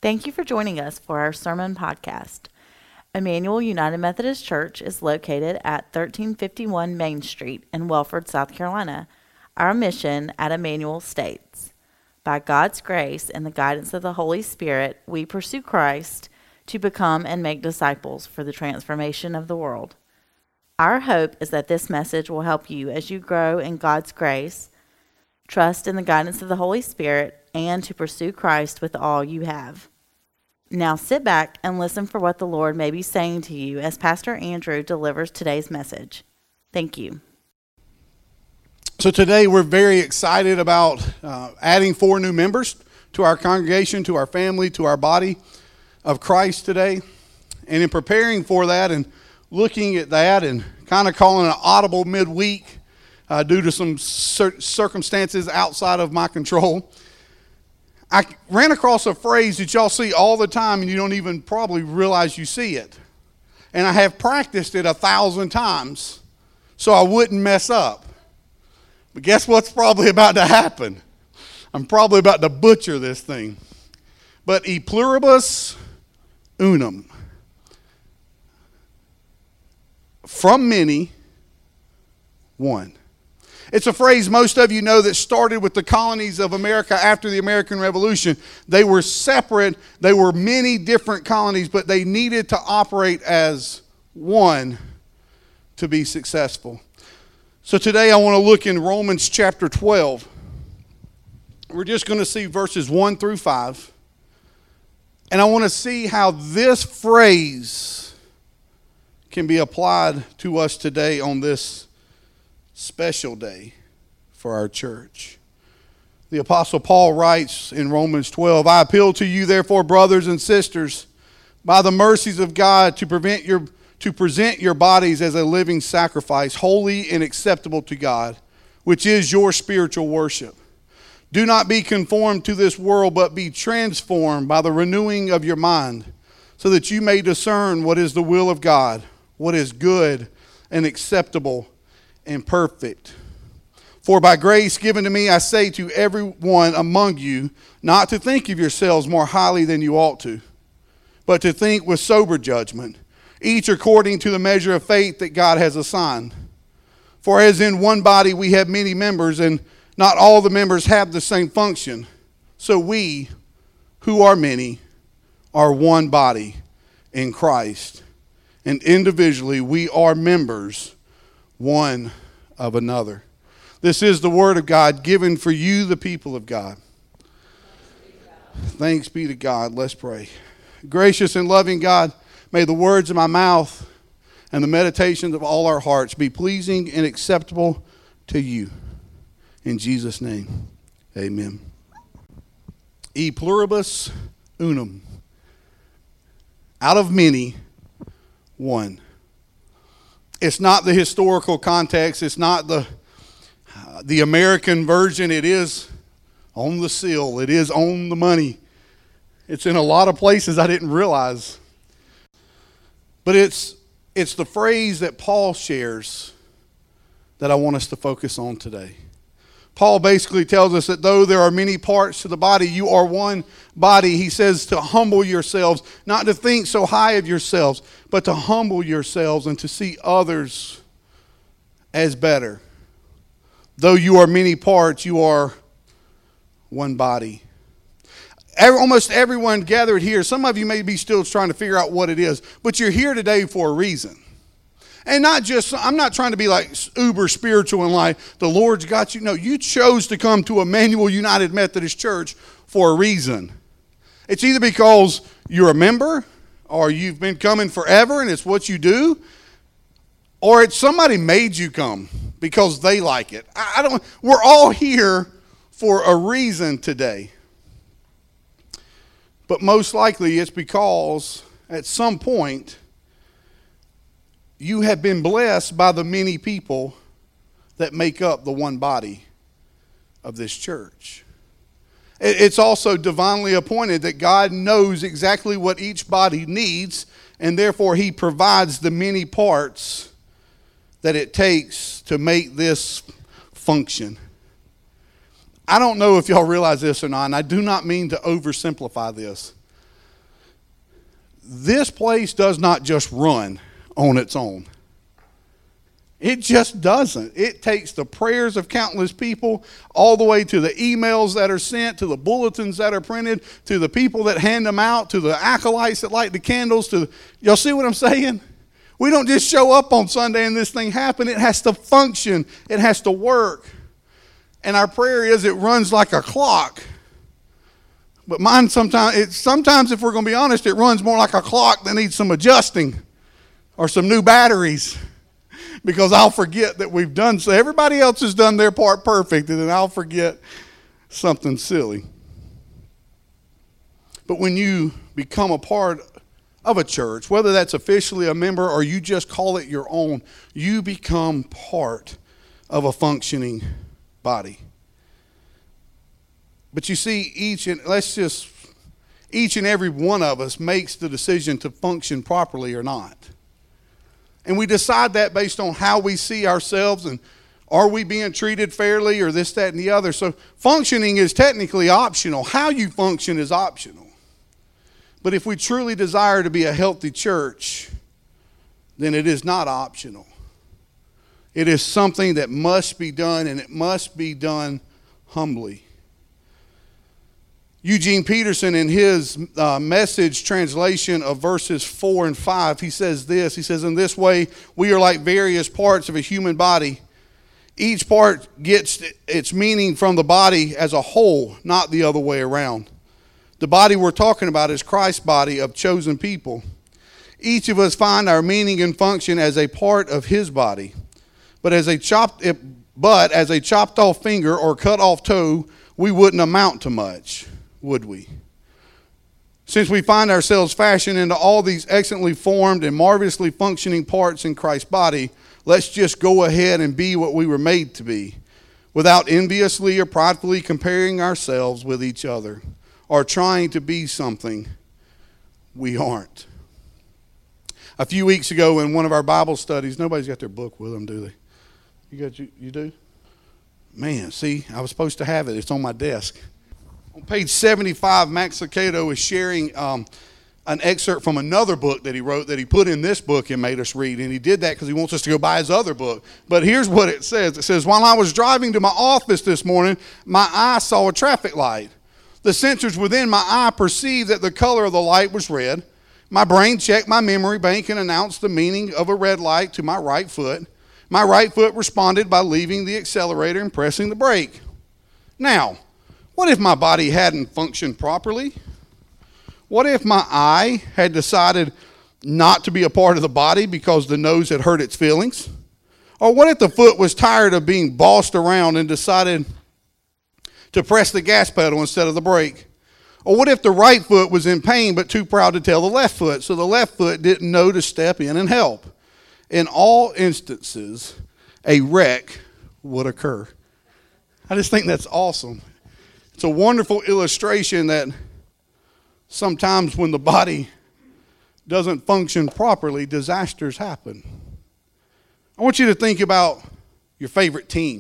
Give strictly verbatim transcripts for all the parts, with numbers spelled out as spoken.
Thank you for joining us for our sermon podcast. Emmanuel United Methodist Church is located at thirteen fifty-one Main Street in Welford, South Carolina. Our mission at Emmanuel states, by God's grace and the guidance of the Holy Spirit, we pursue Christ to become and make disciples for the transformation of the world. Our hope is that this message will help you as you grow in God's grace, trust in the guidance of the Holy Spirit, and to pursue Christ with all you have. Now sit back and listen for what the Lord may be saying to you as Pastor Andrew delivers today's message. Thank you. So today we're very excited about uh, adding four new members to our congregation, to our family, to our body of Christ today. And in preparing for that and looking at that and kind of calling an audible midweek uh, due to some cir- circumstances outside of my control, I ran across a phrase that y'all see all the time and you don't even probably realize you see it. And I have practiced it a thousand times so I wouldn't mess up. But guess what's probably about to happen? I'm probably about to butcher this thing. But e pluribus unum. From many, one. It's a phrase most of you know that started with the colonies of America after the American Revolution. They were separate. They were many different colonies, but they needed to operate as one to be successful. So today I want to look in Romans chapter twelve. We're just going to see verses one through five. And I want to see how this phrase can be applied to us today on this special day for our church. The Apostle Paul writes in Romans twelve, I appeal to you, therefore, brothers and sisters, by the mercies of God, to prevent your to present your bodies as a living sacrifice, holy and acceptable to God, which is your spiritual worship. Do not be conformed to this world, but be transformed by the renewing of your mind, so that you may discern what is the will of God, what is good and acceptable and perfect. For by grace given to me, I say to everyone among you, not to think of yourselves more highly than you ought to, but to think with sober judgment, each according to the measure of faith that God has assigned. For as in one body we have many members, and not all the members have the same function, so we, who are many, are one body in Christ, and individually we are members one of another. This is the word of God given for you, the people of God. Thanks be to God. Let's pray. Gracious and loving God, may the words of my mouth and the meditations of all our hearts be pleasing and acceptable to you. In Jesus' name, amen. E pluribus unum. Out of many, one. It's not the historical context. It's not the uh, the American version. It is on the seal. It is on the money. It's in a lot of places I didn't realize. But it's it's the phrase that Paul shares that I want us to focus on today. Paul basically tells us that though there are many parts to the body, you are one body. He says to humble yourselves, not to think so high of yourselves, but to humble yourselves and to see others as better. Though you are many parts, you are one body. Every, almost everyone gathered here, some of you may be still trying to figure out what it is, but you're here today for a reason. And not just, I'm not trying to be like uber spiritual and like the Lord's got you. No, you chose to come to Emmanuel United Methodist Church for a reason. It's either because you're a member or you've been coming forever and it's what you do, or it's somebody made you come because they like it. I, I don't, we're all here for a reason today. But most likely it's because at some point you have been blessed by the many people that make up the one body of this church. It's also divinely appointed that God knows exactly what each body needs, and therefore he provides the many parts that it takes to make this function. I don't know if y'all realize this or not, and I do not mean to oversimplify this. this place does not just run on its own. It just doesn't. It takes the prayers of countless people all the way to the emails that are sent, to the bulletins that are printed, to the people that hand them out, to the acolytes that light the candles. To the, y'all see what I'm saying? We don't just show up on Sunday and this thing happen. It has to function. It has to work. And our prayer is it runs like a clock. But mine sometimes, it, sometimes if we're going to be honest, it runs more like a clock that needs some adjusting or some new batteries. Because I'll forget that we've done so. Everybody else has done their part perfect, and then I'll forget something silly. But when you become a part of a church, whether that's officially a member or you just call it your own, you become part of a functioning body. But you see, each and let's just each and every one of us makes the decision to function properly or not. And we decide that based on how we see ourselves and are we being treated fairly or this, that, and the other. So functioning is technically optional. How you function is optional. But if we truly desire to be a healthy church, then it is not optional. It is something that must be done, and it must be done humbly. Eugene Peterson, in his uh, Message translation of verses four and five, he says this. He says, in this way, we are like various parts of a human body. Each part gets its meaning from the body as a whole, not the other way around. The body we're talking about is Christ's body of chosen people. Each of us find our meaning and function as a part of his body. But as a chopped, but as a chopped off finger or cut off toe, we wouldn't amount to much, would we? Since we find ourselves fashioned into all these excellently formed and marvelously functioning parts in Christ's body, let's just go ahead and be what we were made to be, without enviously or pridefully comparing ourselves with each other or trying to be something we aren't. A few weeks ago in one of our Bible studies, nobody's got their book with them, do they? You got you, you do? Man, see, I was supposed to have it. It's on my desk. On page seventy-five, Max Lucado is sharing um, an excerpt from another book that he wrote that he put in this book and made us read. And he did that because he wants us to go buy his other book. But here's what it says. It says, while I was driving to my office this morning, my eye saw a traffic light. The sensors within my eye perceived that the color of the light was red. My brain checked my memory bank and announced the meaning of a red light to my right foot. My right foot responded by leaving the accelerator and pressing the brake. Now, what if my body hadn't functioned properly? What if my eye had decided not to be a part of the body because the nose had hurt its feelings? Or what if the foot was tired of being bossed around and decided to press the gas pedal instead of the brake? Or what if the right foot was in pain but too proud to tell the left foot, so the left foot didn't know to step in and help? In all instances, a wreck would occur. I just think that's awesome. It's a wonderful illustration that sometimes when the body doesn't function properly, disasters happen. I want you to think about your favorite team.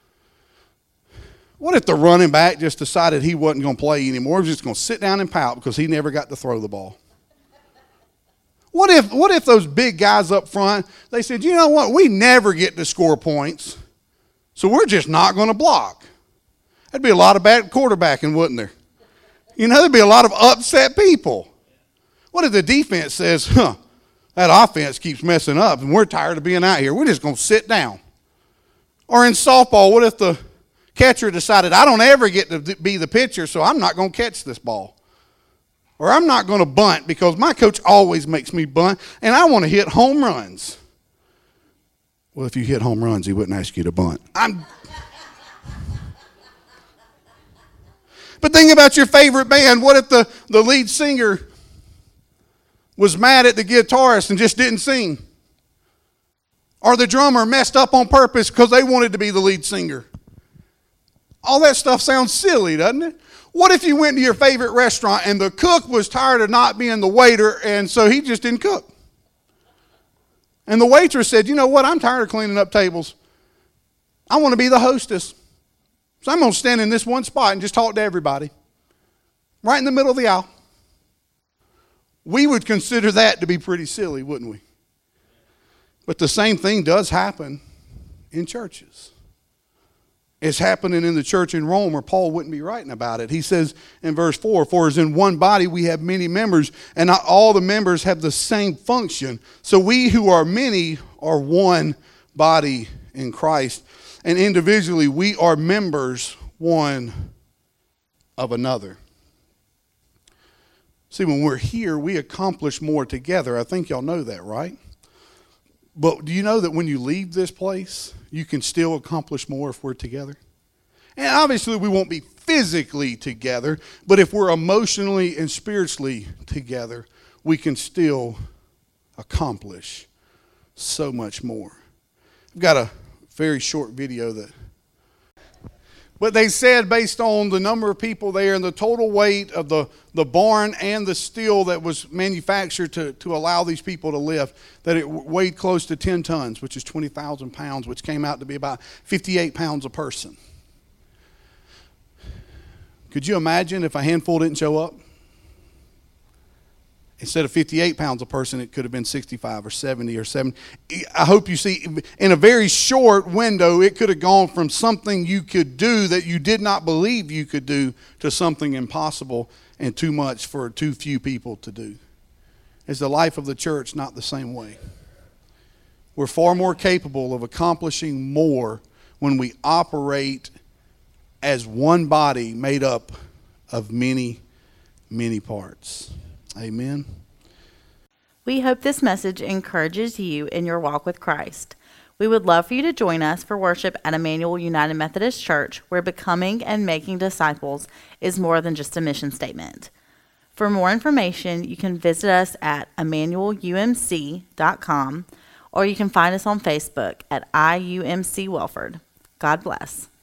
What if the running back just decided he wasn't going to play anymore? He was just going to sit down and pout because he never got to throw the ball? What if, what if those big guys up front, they said, you know what, we never get to score points, so we're just not going to block? That'd be a lot of bad quarterbacking, wouldn't there? You know, there'd be a lot of upset people. What if the defense says, huh, that offense keeps messing up and we're tired of being out here. We're just going to sit down. Or in softball, what if the catcher decided, I don't ever get to be the pitcher, so I'm not going to catch this ball. Or I'm not going to bunt because my coach always makes me bunt and I want to hit home runs. Well, if you hit home runs, he wouldn't ask you to bunt. I'm... But think about your favorite band. What if the, the lead singer was mad at the guitarist and just didn't sing? Or the drummer messed up on purpose because they wanted to be the lead singer? All that stuff sounds silly, doesn't it? What if you went to your favorite restaurant and the cook was tired of not being the waiter and so he just didn't cook? And the waitress said, you know what, I'm tired of cleaning up tables. I want to be the hostess. So I'm going to stand in this one spot and just talk to everybody. Right in the middle of the aisle. we would consider that to be pretty silly, wouldn't we? But the same thing does happen in churches. It's happening in the church in Rome, or Paul wouldn't be writing about it. He says in verse four, for as in one body we have many members, and not all the members have the same function. So we who are many are one body in Christ. And individually we are members one of another. See, when we're here, we accomplish more together. I think y'all know that, right? But do you know that when you leave this place, you can still accomplish more if we're together? And obviously we won't be physically together, but if we're emotionally and spiritually together, we can still accomplish so much more. I've got a very short video that, but they said based on the number of people there and the total weight of the, the barn and the steel that was manufactured to, to allow these people to live, that it weighed close to ten tons, which is twenty thousand pounds, which came out to be about fifty-eight pounds a person. Could you imagine if a handful didn't show up? Instead of fifty-eight pounds a person, it could have been sixty-five or seventy or seventy. I hope you see, in a very short window, it could have gone from something you could do that you did not believe you could do to something impossible and too much for too few people to do. Is the life of the church not the same way? We're far more capable of accomplishing more when we operate as one body made up of many, many parts. Amen. We hope this message encourages you in your walk with Christ. We would love for you to join us for worship at Emmanuel United Methodist Church, where becoming and making disciples is more than just a mission statement. For more information, you can visit us at emmanuel u m c dot com, or you can find us on Facebook at I U M C Welford. God bless.